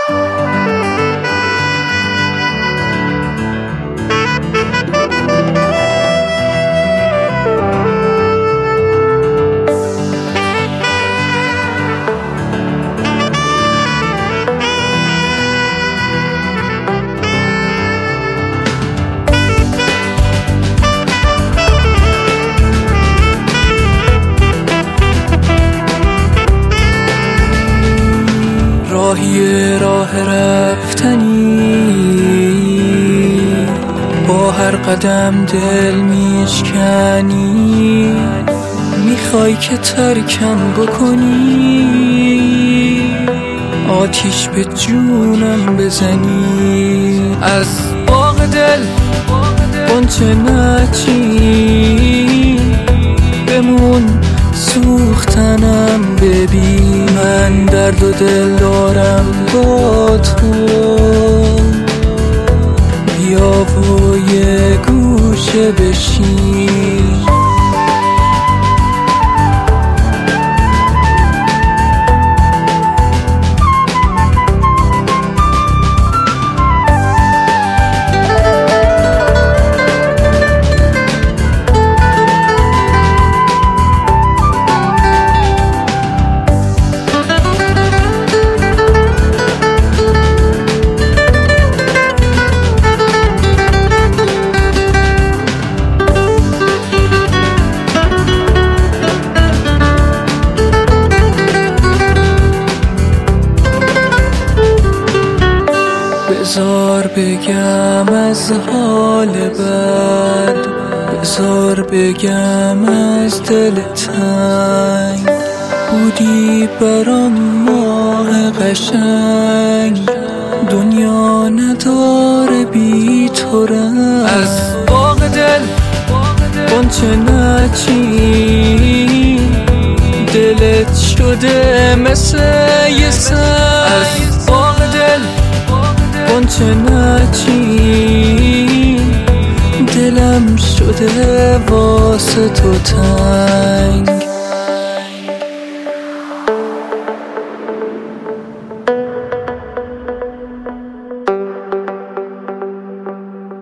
راهی راه رفتنی، با هر قدم دل میشکنی، میخوای که ترکم بکنی، آتیش به جونم بزنی. از باغ دل غنچه نچین، بمون سوختنم ببین. من درد و دل دارم با تو، بیا و یه گوشه بشین. بذار بگم از حال بد، بذار بگم از دل تنگ، بودی برام ماه قشنگ، دنیا نداره بی تو رنگ. از باغ دل غنچه نچین، دلت شده مثل یه سنگ. از باغ دل غنچه نچین، دلم شده واسه تو تنگ.